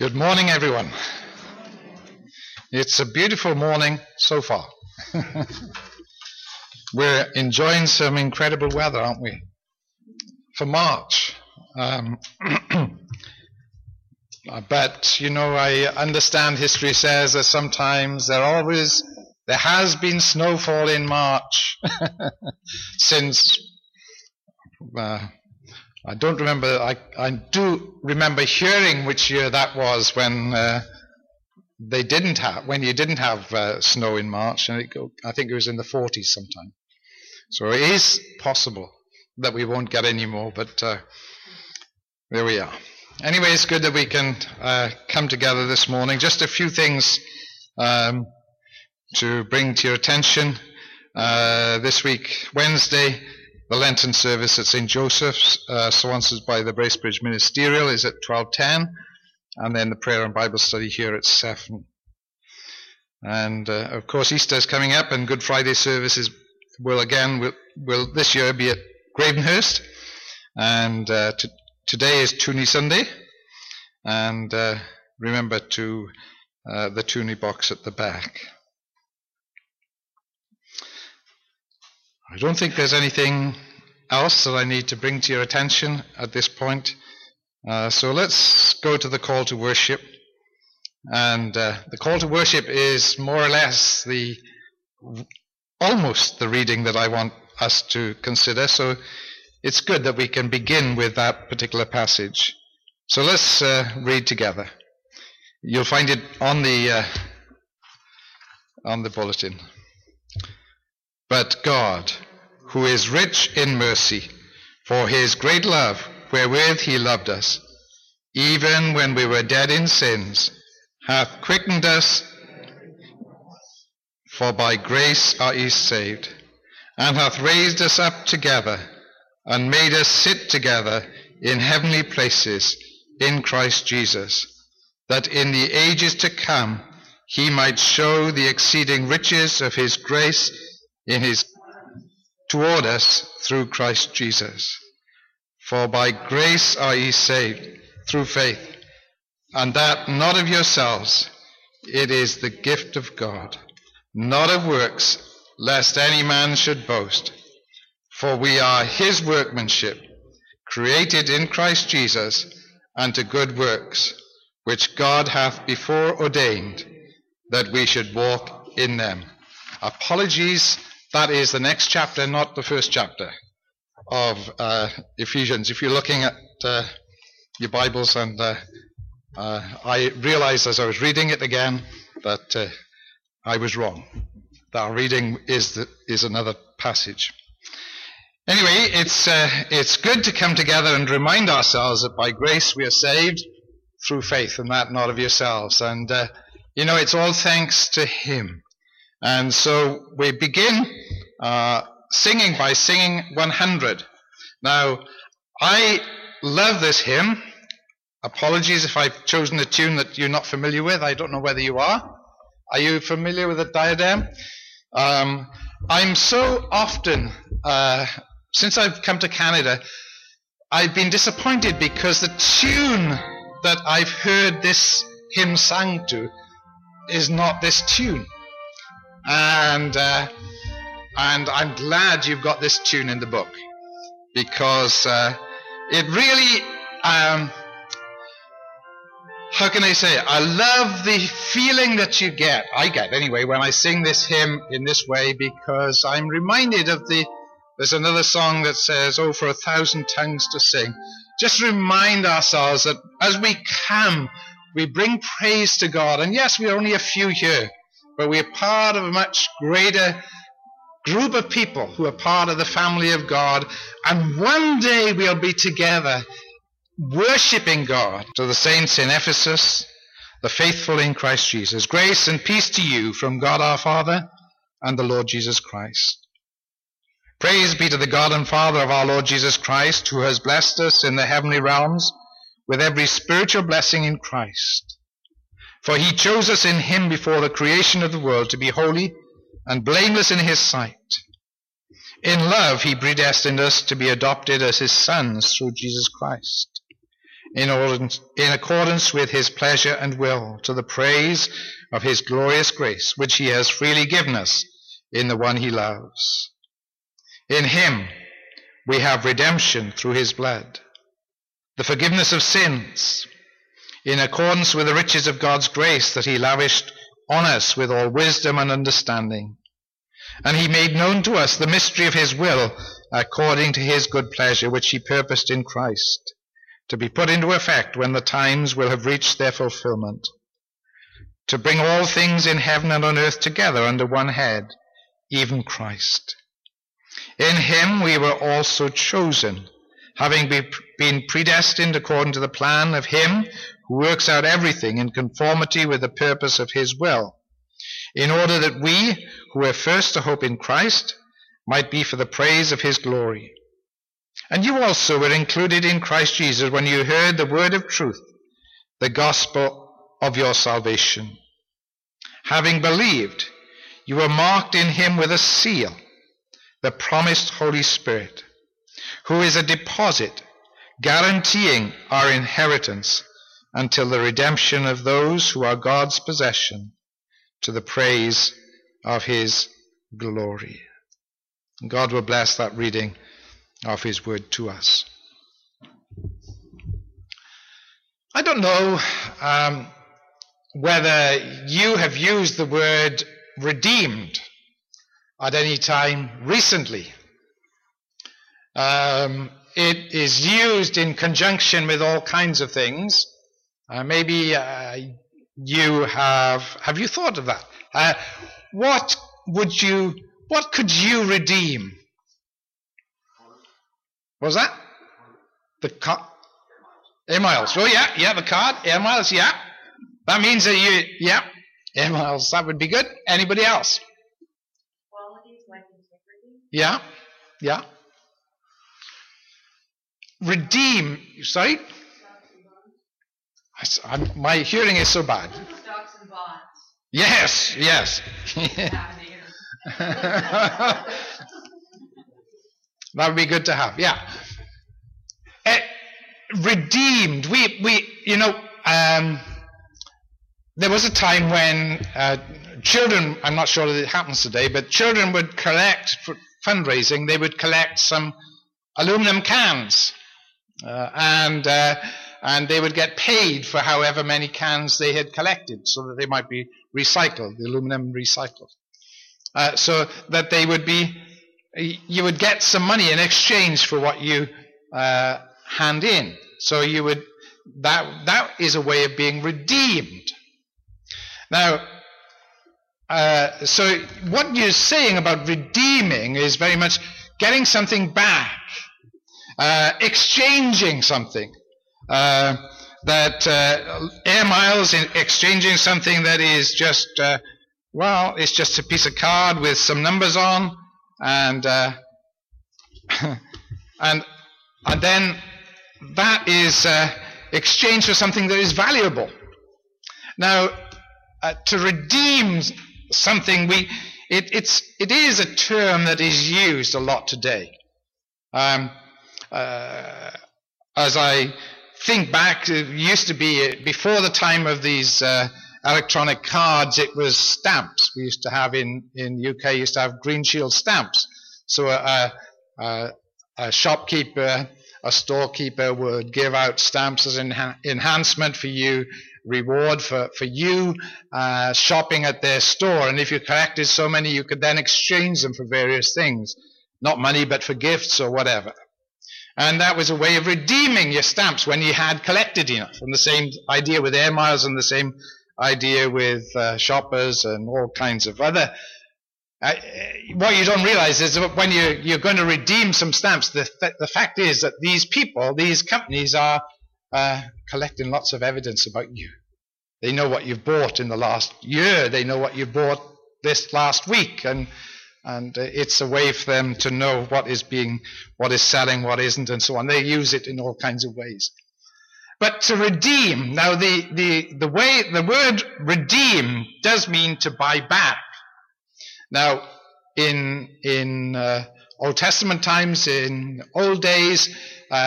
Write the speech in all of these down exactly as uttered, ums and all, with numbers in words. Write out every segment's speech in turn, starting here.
Good morning, everyone. It's a beautiful morning so far. We're enjoying some incredible weather, aren't we? For March. Um, but, you know, I understand history says that sometimes there always, there has been snowfall in March since... Uh, I don't remember, I, I do remember hearing which year that was when uh, they didn't have, when you didn't have uh, snow in March, and it go, I think it was in the forties sometime. So it is possible that we won't get any more, but uh, there we are. Anyway, it's good that we can uh, come together this morning. Just a few things um, to bring to your attention. Uh, this week, Wednesday, the Lenten service at Saint Joseph's, uh, sponsored by the Bracebridge Ministerial, is at twelve ten, and then the prayer and Bible study here at seven. And uh, of course, Easter is coming up, and Good Friday services will again will, will this year be at Gravenhurst. And uh, t- today is Toonie Sunday, and uh, remember to uh, the Toonie box at the back. I don't think there's anything else that I need to bring to your attention at this point. Uh, so let's go to the call to worship. And uh, the call to worship is more or less the almost the reading that I want us to consider. So it's good that we can begin with that particular passage. So let's uh, read together. You'll find it on the uh, on the bulletin. But God, who is rich in mercy, for his great love wherewith he loved us, even when we were dead in sins, hath quickened us, for by grace are ye saved, and hath raised us up together, and made us sit together in heavenly places in Christ Jesus, that in the ages to come he might show the exceeding riches of his grace in his toward us through Christ Jesus. For by grace are ye saved through faith, and that not of yourselves, it is the gift of God, not of works, lest any man should boast. For we are his workmanship, created in Christ Jesus unto good works, which God hath before ordained that we should walk in them. Apologies. That is the next chapter, not the first chapter of uh, Ephesians. If you're looking at uh, your Bibles, and uh, uh, I realized as I was reading it again that uh, I was wrong. That our reading is the, is another passage. Anyway, it's uh, it's good to come together and remind ourselves that by grace we are saved through faith, and that not of yourselves. And uh, you know, it's all thanks to Him. And so we begin uh, singing by singing one hundred. Now, I love this hymn. Apologies if I've chosen a tune that you're not familiar with. I don't know whether you are. Are you familiar with the Diadem? Um, I'm so often, uh, since I've come to Canada, I've been disappointed because the tune that I've heard this hymn sung to is not this tune. And uh, and I'm glad you've got this tune in the book, because uh, it really, um, how can I say it? I love the feeling that you get, I get anyway, when I sing this hymn in this way, because I'm reminded of the, there's another song that says, oh, for a thousand tongues to sing. Just remind ourselves that as we come, we bring praise to God. And yes, we're only a few here, but we're part of a much greater group of people who are part of the family of God. And one day we'll be together worshipping God. To the saints in Ephesus, the faithful in Christ Jesus, grace and peace to you from God our Father and the Lord Jesus Christ. Praise be to the God and Father of our Lord Jesus Christ, who has blessed us in the heavenly realms with every spiritual blessing in Christ. For he chose us in him before the creation of the world to be holy and blameless in his sight. In love he predestined us to be adopted as his sons through Jesus Christ, in, ordinance, in accordance with his pleasure and will, to the praise of his glorious grace, which he has freely given us in the one he loves. In him we have redemption through his blood, the forgiveness of sins, in accordance with the riches of God's grace that he lavished on us with all wisdom and understanding. And he made known to us the mystery of his will, according to his good pleasure, which he purposed in Christ, to be put into effect when the times will have reached their fulfillment, to bring all things in heaven and on earth together under one head, even Christ. In him we were also chosen, having been predestined according to the plan of him who works out everything in conformity with the purpose of his will, in order that we, who were first to hope in Christ, might be for the praise of his glory. And you also were included in Christ Jesus when you heard the word of truth, the gospel of your salvation. Having believed, you were marked in him with a seal, the promised Holy Spirit, who is a deposit guaranteeing our inheritance until the redemption of those who are God's possession, to the praise of his glory. God will bless that reading of his word to us. I don't know um, whether you have used the word redeemed at any time recently. Um, it is used in conjunction with all kinds of things. Uh, maybe uh, you have, have you thought of that? Uh, what would you, what could you redeem? What was that? The car? Air miles. Oh yeah, yeah, the card. Air miles, yeah. That means that you, yeah, air miles, that would be good. Anybody else? Qualities like integrity. Yeah, yeah. Redeem, sorry? I, I'm, my hearing is so bad. Stocks and bonds. Yes, yes. That would be good to have, yeah. Uh, redeemed. We, we, you know, um, there was a time when uh, children, I'm not sure that it happens today, but children would collect, for fundraising, they would collect some aluminum cans. Uh, and uh, and they would get paid for however many cans they had collected, so that they might be recycled, the aluminum recycled. Uh, so that they would be, you would get some money in exchange for what you uh, hand in. So you would, that that is a way of being redeemed. Now, uh, so what you're saying about redeeming is very much getting something back. Uh, exchanging something, uh, that uh, air miles, in exchanging something that is just, uh, well, it's just a piece of card with some numbers on, and uh, and and then that is uh, exchanged for something that is valuable. Now, uh, to redeem something, we it, it's it is a term that is used a lot today. Um, Uh, as I think back, it used to be, before the time of these uh, electronic cards, it was stamps. We used to have in, in the U K, used to have Green Shield stamps. So a, a, a shopkeeper, a storekeeper would give out stamps as an enhancement for you, reward for, for you uh, shopping at their store. And if you collected so many, you could then exchange them for various things. Not money, but for gifts or whatever. And that was a way of redeeming your stamps when you had collected enough. And the same idea with air miles, and the same idea with uh, shoppers and all kinds of other. Uh, what you don't realize is that when you, you're going to redeem some stamps, the, th- the fact is that these people, these companies are uh, collecting lots of evidence about you. They know what you've bought in the last year. They know what you bought this last week. And And it's a way for them to know what is being, what is selling, what isn't, and so on. They use it in all kinds of ways. But to redeem, now the, the, the way, the word redeem does mean to buy back. Now, in, in uh, Old Testament times, in old days, uh,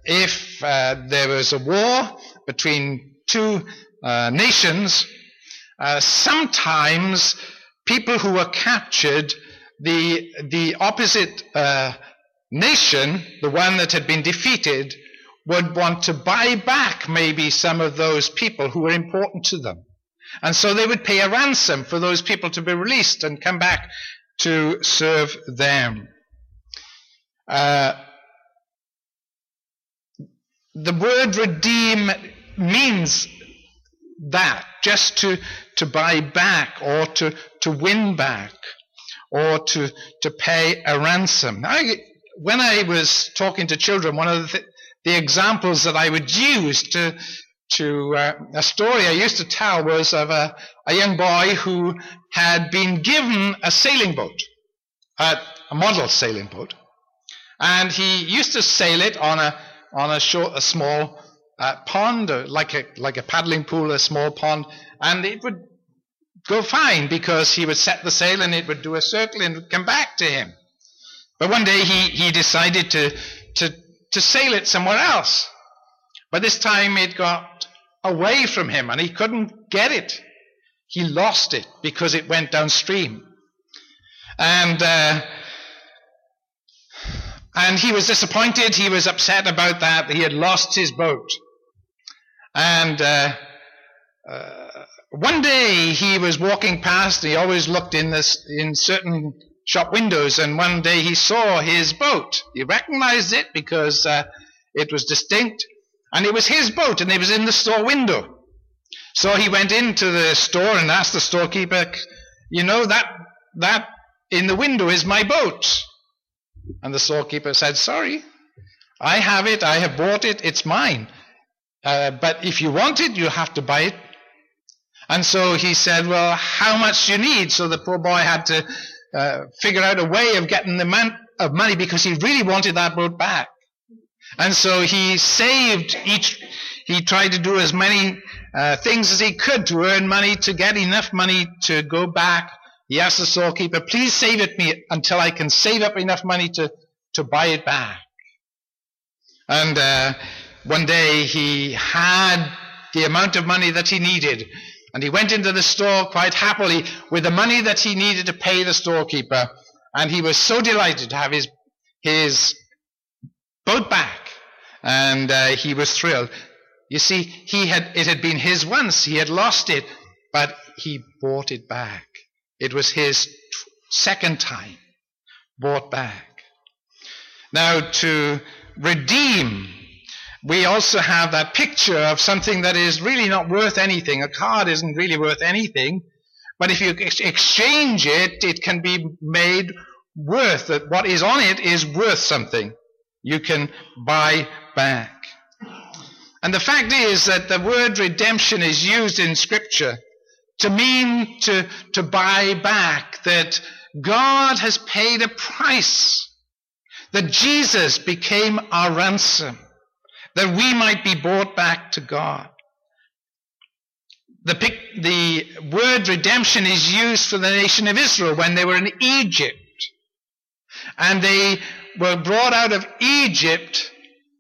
if uh, there was a war between two uh, nations, uh, sometimes people who were captured, the the opposite uh, nation, the one that had been defeated, would want to buy back maybe some of those people who were important to them. And so they would pay a ransom for those people to be released and come back to serve them. Uh, the word redeem means that, just to, to buy back or to, to win back or to, to pay a ransom. I, when I was talking to children, one of the, th- the examples that I would use to to uh, a story I used to tell was of a, a young boy who had been given a sailing boat, a, a model sailing boat, and he used to sail it on a on a short, a small uh, pond, or like a like a paddling pool, a small pond, and it would go fine because he would set the sail and it would do a circle and would come back to him. But one day he he decided to to to sail it somewhere else. But this time it got away from him and he couldn't get it. He lost it because it went downstream. And uh, and he was disappointed. He was upset about that. He had lost his boat. And uh, uh, one day he was walking past. He always looked in this in certain shop windows. And one day he saw his boat. He recognized it because uh, it was distinct. And it was his boat, and it was in the store window. So he went into the store and asked the storekeeper, you know, that that in the window is my boat. And the storekeeper said, sorry, I have it, I have bought it, it's mine. Uh, but if you want it, you have to buy it. And so he said, well, how much do you need? So the poor boy had to uh, figure out a way of getting the amount of money because he really wanted that boat back. And so he saved each, he tried to do as many uh, things as he could to earn money, to get enough money to go back. He asked the storekeeper, please save it me until I can save up enough money to, to buy it back. And uh, one day he had the amount of money that he needed. And he went into the store quite happily with the money that he needed to pay the storekeeper. And he was so delighted to have his, his boat back. And uh, he was thrilled. You see, he had it had been his once. He had lost it, but he bought it back. It was his t- second time, bought back. Now, to redeem, we also have that picture of something that is really not worth anything. A card isn't really worth anything, but if you ex- exchange it, it can be made worth, that what is on it is worth something. You can buy back. And the fact is that the word redemption is used in Scripture to mean to, to buy back, that God has paid a price, that Jesus became our ransom, that we might be brought back to God. The, the word redemption is used for the nation of Israel when they were in Egypt. And they were brought out of Egypt.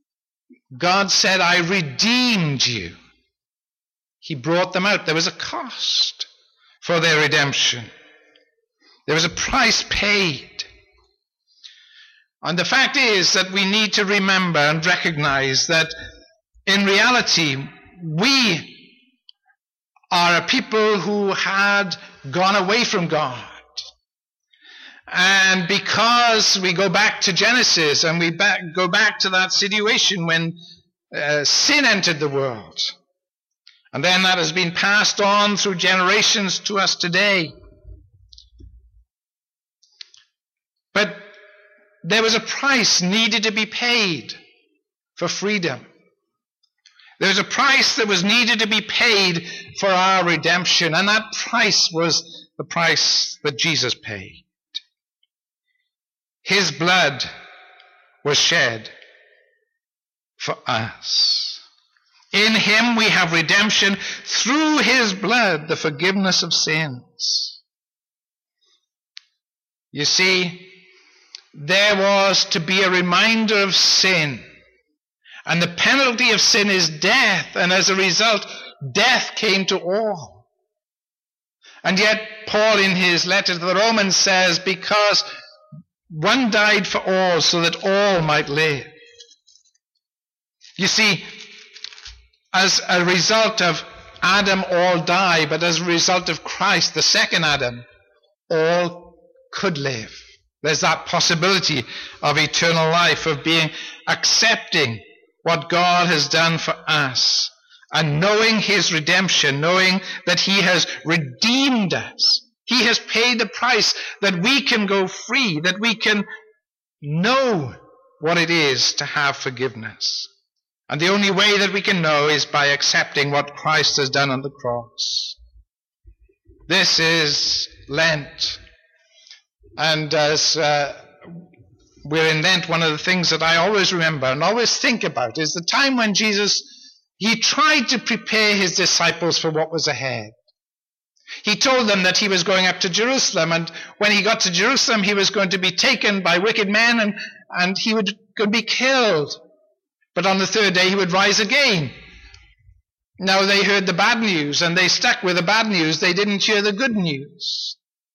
God said, I redeemed you. He brought them out. There was a cost for their redemption. There was a price paid. And the fact is that we need to remember and recognize that in reality, we are a people who had gone away from God. And because we go back to Genesis and we back, go back to that situation when uh, sin entered the world, and then that has been passed on through generations to us today. But there was a price needed to be paid for freedom. There was a price that was needed to be paid for our redemption, and that price was the price that Jesus paid. His blood was shed for us. In him we have redemption through his blood, the forgiveness of sins. You see, there was to be a reminder of sin, And the penalty of sin is death, and as a result, death came to all. And yet, Paul in his letter to the Romans says, because one died for all, so that all might live. You see, as a result of Adam, all die, but as a result of Christ, the second Adam, all could live. There's that possibility of eternal life, of being accepting what God has done for us, and knowing his redemption, knowing that he has redeemed us. He has paid the price that we can go free, that we can know what it is to have forgiveness. And the only way that we can know is by accepting what Christ has done on the cross. This is Lent. And as uh, we're in Lent, one of the things that I always remember and always think about is the time when Jesus, he tried to prepare his disciples for what was ahead. He told them that he was going up to Jerusalem, and when he got to Jerusalem, he was going to be taken by wicked men, and, and he would going to be killed. But on the third day, he would rise again. Now they heard the bad news, and they stuck with the bad news. They didn't hear the good news.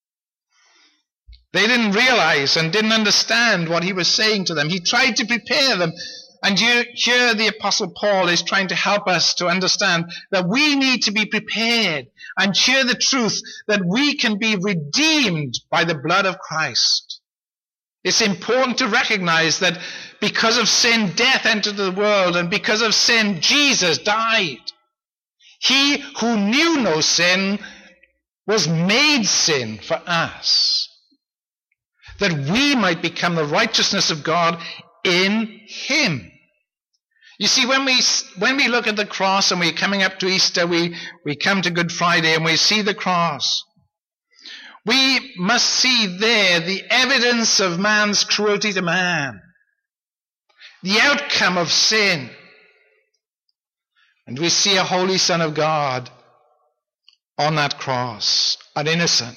They didn't realize and didn't understand what he was saying to them. He tried to prepare them. And you, here the Apostle Paul is trying to help us to understand that we need to be prepared and share the truth that we can be redeemed by the blood of Christ. It's important to recognize that because of sin, death entered the world, and because of sin, Jesus died. He who knew no sin was made sin for us, that we might become the righteousness of God in him. You see, when we when we look at the cross and we're coming up to Easter, we, we come to Good Friday and we see the cross. We must see there the evidence of man's cruelty to man, the outcome of sin. And we see a holy Son of God on that cross, an innocent.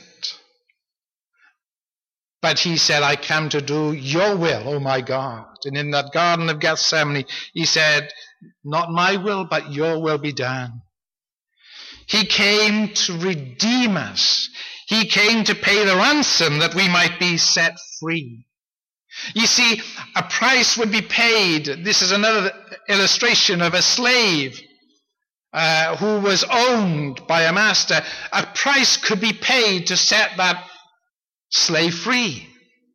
But he said, I come to do your will, O my God. And in that Garden of Gethsemane, he said, not my will, but your will be done. He came to redeem us. He came to pay the ransom that we might be set free. You see, a price would be paid. This is another illustration of a slave uh, who was owned by a master. A price could be paid to set that slave free.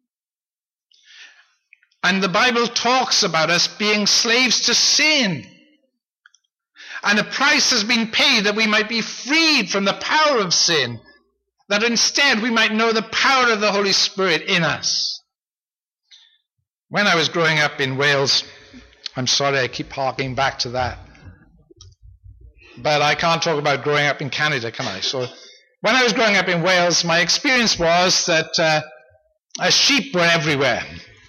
And the Bible talks about us being slaves to sin. And a price has been paid that we might be freed from the power of sin, that instead we might know the power of the Holy Spirit in us. When I was growing up in Wales, I'm sorry I keep harking back to that, but I can't talk about growing up in Canada, can I? So when I was growing up in Wales, my experience was that uh, uh, sheep were everywhere.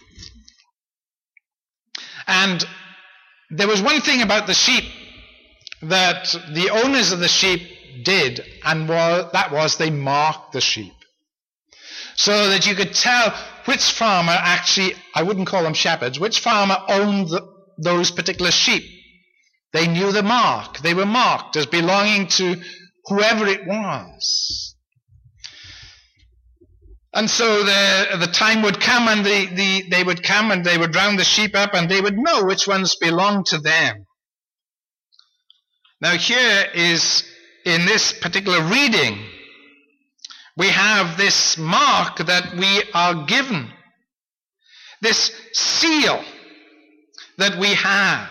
And there was one thing about the sheep that the owners of the sheep did, and that was they marked the sheep. So that you could tell which farmer actually, I wouldn't call them shepherds, which farmer owned the, those particular sheep. They knew the mark. They were marked as belonging to whoever it was. And so the, the time would come and the, the, they would come and they would round the sheep up and they would know which ones belonged to them. Now here is, in this particular reading, we have this mark that we are given, this seal that we have.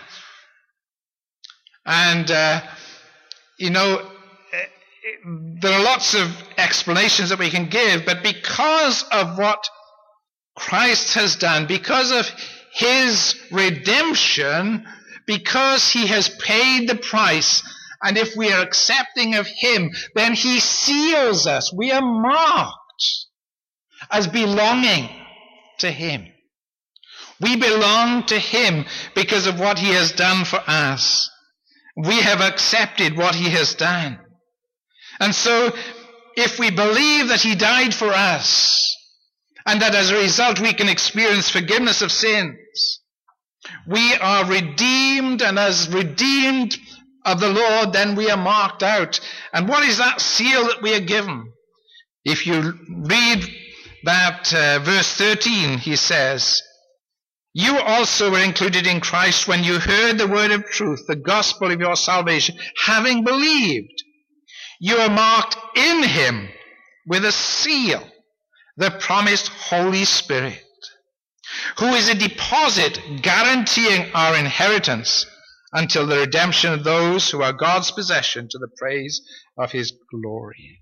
And, uh, you know, there are lots of explanations that we can give, but because of what Christ has done, because of his redemption, because he has paid the price, and if we are accepting of him, then he seals us. We are marked as belonging to him. We belong to him because of what he has done for us. We have accepted what he has done. And so, if we believe that he died for us, and that as a result we can experience forgiveness of sins, We are redeemed, and as redeemed of the Lord, then we are marked out. And what is that seal that we are given? If you read that uh, verse thirteen, he says, you also were included in Christ when you heard the word of truth, the gospel of your salvation. Having believed, you are marked in him with a seal, the promised Holy Spirit, who is a deposit guaranteeing our inheritance until the redemption of those who are God's possession, to the praise of his glory.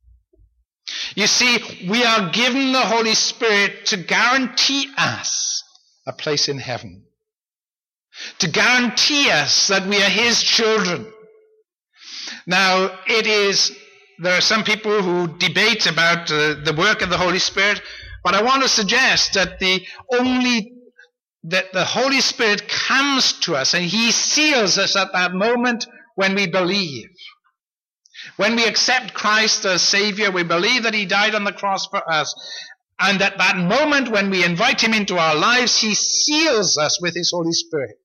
You see, we are given the Holy Spirit to guarantee us a place in heaven, to guarantee us that we are his children. Now, it is, there are some people who debate about uh, the work of the Holy Spirit, but I want to suggest that the only, that the Holy Spirit comes to us and he seals us at that moment when we believe. When we accept Christ as Savior, we believe that he died on the cross for us. And at that moment when we invite him into our lives, he seals us with his Holy Spirit.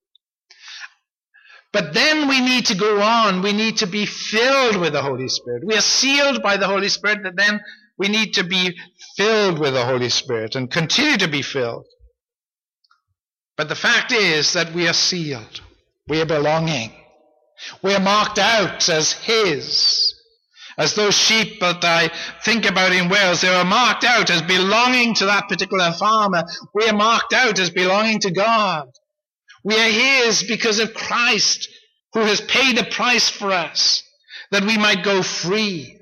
But then we need to go on. We need to be filled with the Holy Spirit. We are sealed by the Holy Spirit, but then we need to be filled with the Holy Spirit and continue to be filled. But the fact is that we are sealed. We are belonging. We are marked out as his. As those sheep that I think about in Wales, they are marked out as belonging to that particular farmer. We are marked out as belonging to God. We are his because of Christ, who has paid the price for us, that we might go free.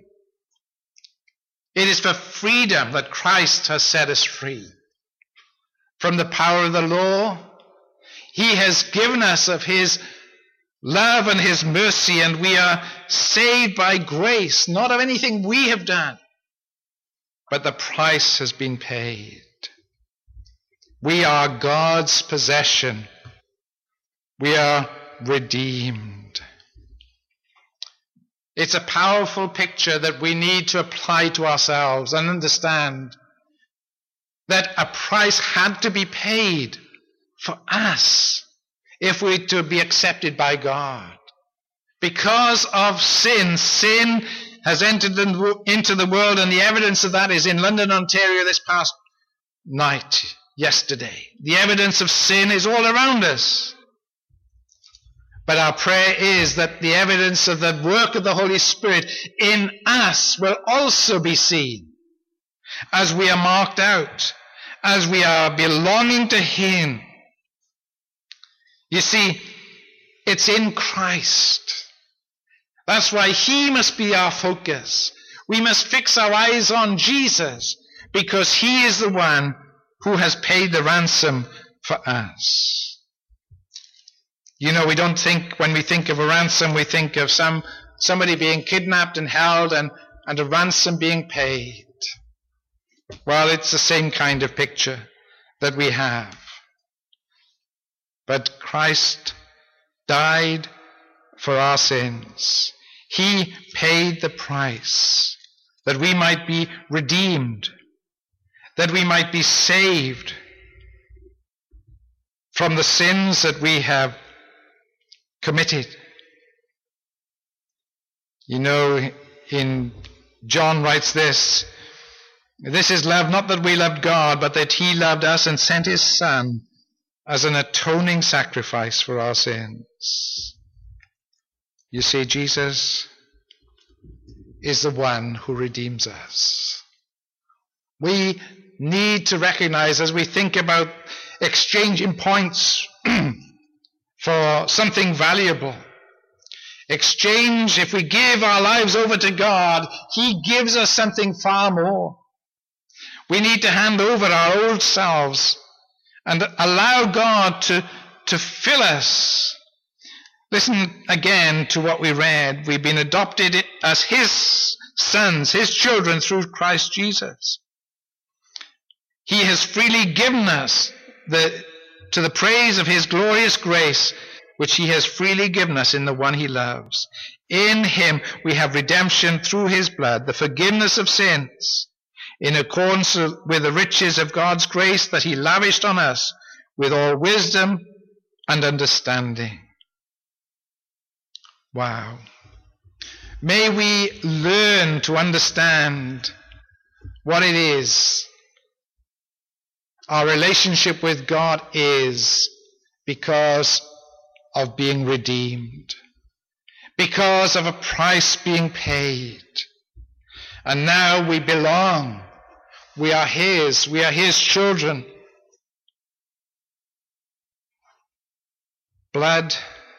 It is for freedom that Christ has set us free. From the power of the law, he has given us of his love and his mercy, and we are saved by grace, not of anything we have done, but the price has been paid. We are God's possession. We are redeemed. It's a powerful picture that we need to apply to ourselves and understand that a price had to be paid for us if we're to be accepted by God. Because of sin, sin has entered into the world, and the evidence of that is in London, Ontario this past night, yesterday. The evidence of sin is all around us. But our prayer is that the evidence of the work of the Holy Spirit in us will also be seen as we are marked out, as we are belonging to him. You see, it's in Christ. That's why he must be our focus. We must fix our eyes on Jesus, because he is the one who has paid the ransom for us. You know, we don't think, when we think of a ransom, we think of some somebody being kidnapped and held and, and a ransom being paid. Well, it's the same kind of picture that we have. But Christ died for our sins. He paid the price that we might be redeemed, that we might be saved from the sins that we have committed. You know, in John writes this, this is love, not that we loved God, but that he loved us and sent his Son as an atoning sacrifice for our sins. You see, Jesus is the one who redeems us. We need to recognize, as we think about exchanging points for something valuable, exchange, if we give our lives over to God, he gives us something far more. We need to hand over our old selves and allow God to, to fill us. Listen again to what we read. We've been adopted as his sons, his children through Christ Jesus. He has freely given us the, to the praise of his glorious grace, which he has freely given us in the one he loves. In him we have redemption through his blood, the forgiveness of sins, in accordance with the riches of God's grace that he lavished on us with all wisdom and understanding. Wow. May we learn to understand what it is our relationship with God is because of being redeemed, because of a price being paid. And now we belong. We are His. We are His children. Blood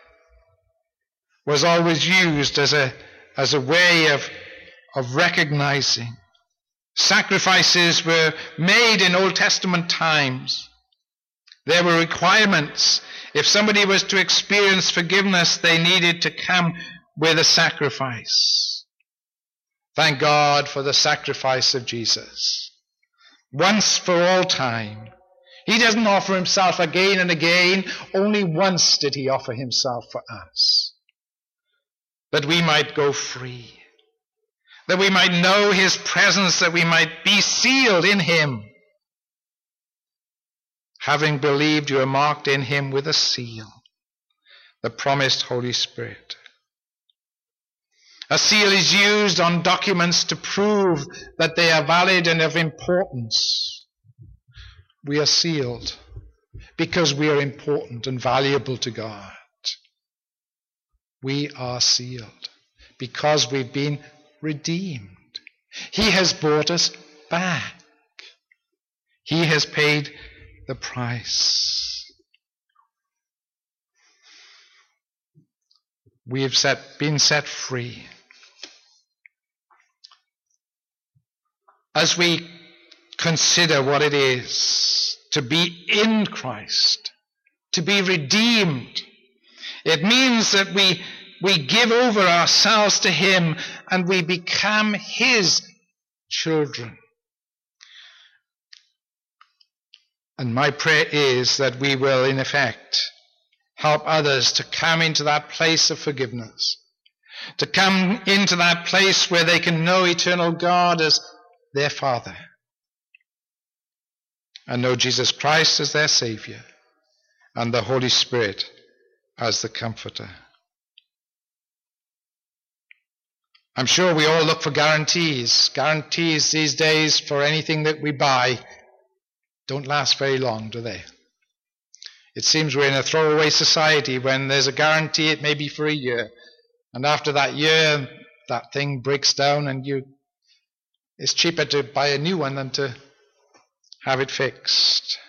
was always used as a, as a way of, of recognizing. Sacrifices were made in Old Testament times. There were requirements. If somebody was to experience forgiveness, they needed to come with a sacrifice. Thank God for the sacrifice of Jesus. Once for all time. He doesn't offer himself again and again. Only once did he offer himself for us. That we might go free. That we might know his presence, that we might be sealed in him. Having believed, you are marked in him with a seal, the promised Holy Spirit. A seal is used on documents to prove that they are valid and of importance. We are sealed because we are important and valuable to God. We are sealed because we've been redeemed. He has bought us back. He has paid the price. We have set, been set free. As we consider what it is to be in Christ, to be redeemed, it means that we We give over ourselves to him and we become his children. And my prayer is that we will, in effect, help others to come into that place of forgiveness, to come into that place where they can know eternal God as their Father, and know Jesus Christ as their Savior, and the Holy Spirit as the Comforter. I'm sure we all look for guarantees. Guarantees these days for anything that we buy don't last very long, do they? It seems we're in a throwaway society. When there's a guarantee, it may be for a year. And after that year, that thing breaks down and you, it's cheaper to buy a new one than to have it fixed.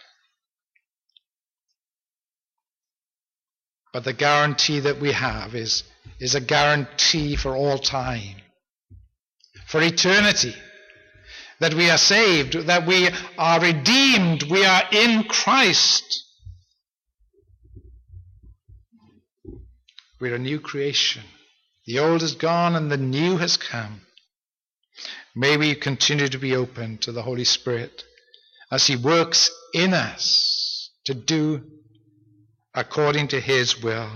But the guarantee that we have is, is a guarantee for all time, for eternity, that we are saved, that we are redeemed, we are in Christ. We're a new creation. The old is gone and the new has come. May we continue to be open to the Holy Spirit as he works in us to do according to his will.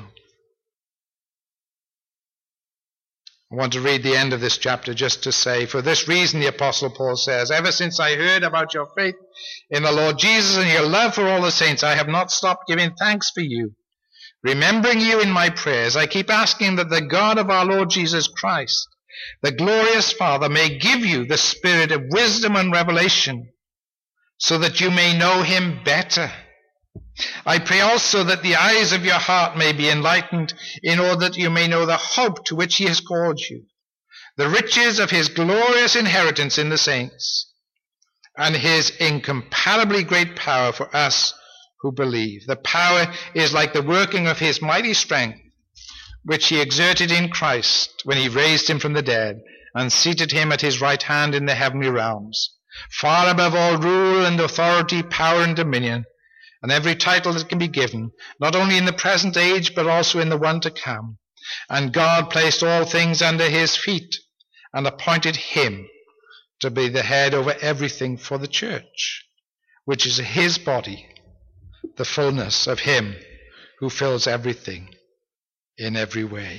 I want to read the end of this chapter just to say, for this reason, the Apostle Paul says, ever since I heard about your faith in the Lord Jesus and your love for all the saints, I have not stopped giving thanks for you, remembering you in my prayers. I keep asking that the God of our Lord Jesus Christ, the glorious Father, may give you the spirit of wisdom and revelation, so that you may know him better. I pray also that the eyes of your heart may be enlightened, in order that you may know the hope to which he has called you, the riches of his glorious inheritance in the saints, and his incomparably great power for us who believe. The power is like the working of his mighty strength, which he exerted in Christ when he raised him from the dead and seated him at his right hand in the heavenly realms, far above all rule and authority, power and dominion, and every title that can be given, not only in the present age, but also in the one to come. And God placed all things under his feet, and appointed him to be the head over everything for the church, which is his body, the fullness of him who fills everything in every way.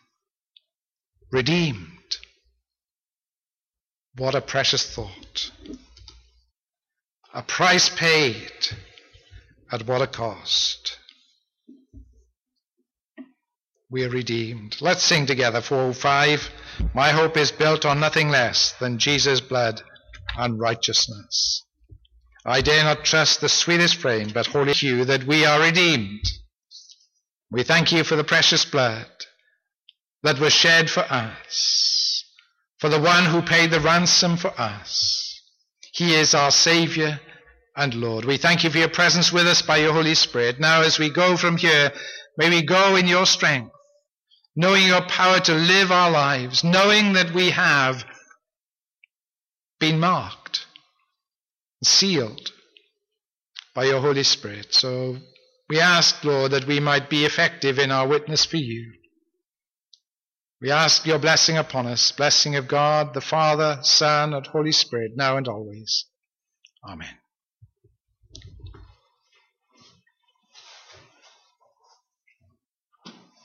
Redeemed. What a precious thought. A price paid. At what a cost. we are redeemed. Let's sing together, four oh five. My hope is built on nothing less than Jesus' blood and righteousness. I dare not trust the sweetest frame, but wholly you that we are redeemed. We thank you for the precious blood that was shed for us, for the one who paid the ransom for us. He is our Saviour and Lord. We thank you for your presence with us by your Holy Spirit. Now as we go from here, may we go in your strength, knowing your power to live our lives, knowing that we have been marked, sealed by your Holy Spirit. So we ask, Lord, that we might be effective in our witness for you. We ask your blessing upon us, blessing of God, the Father, Son, and Holy Spirit, now and always. Amen.